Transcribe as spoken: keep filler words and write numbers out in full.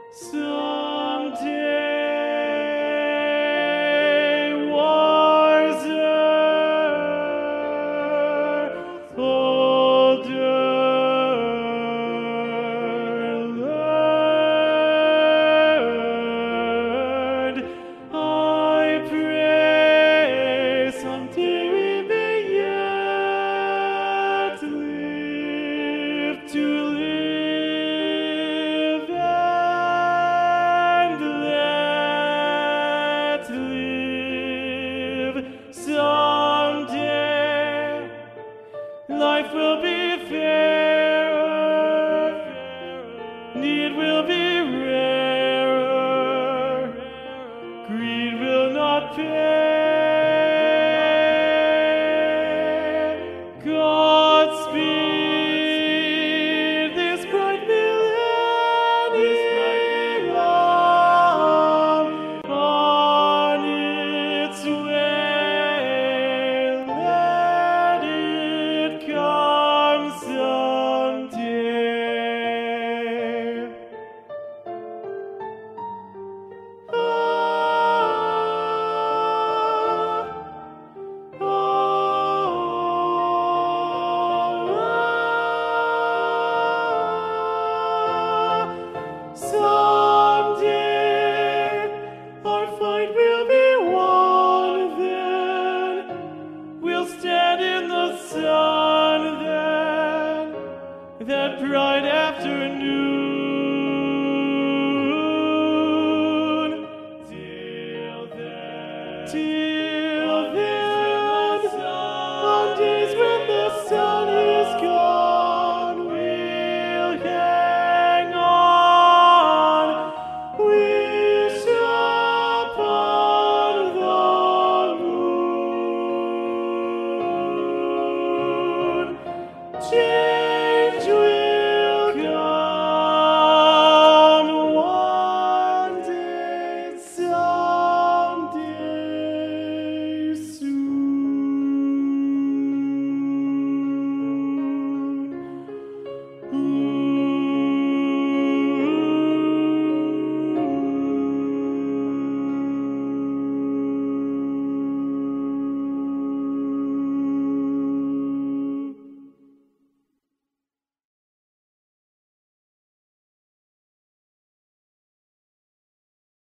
Someday, wiser, older, learned, I pray someday we may yet live to live and let live. Someday life will be fairer, need will be rarer, greed will not pay. Godspeed this bright millennium on its way. Let it come someday. Ah, ah, ah. Someday our fight will be won then. We'll stand in the sun then, that bright afternoon.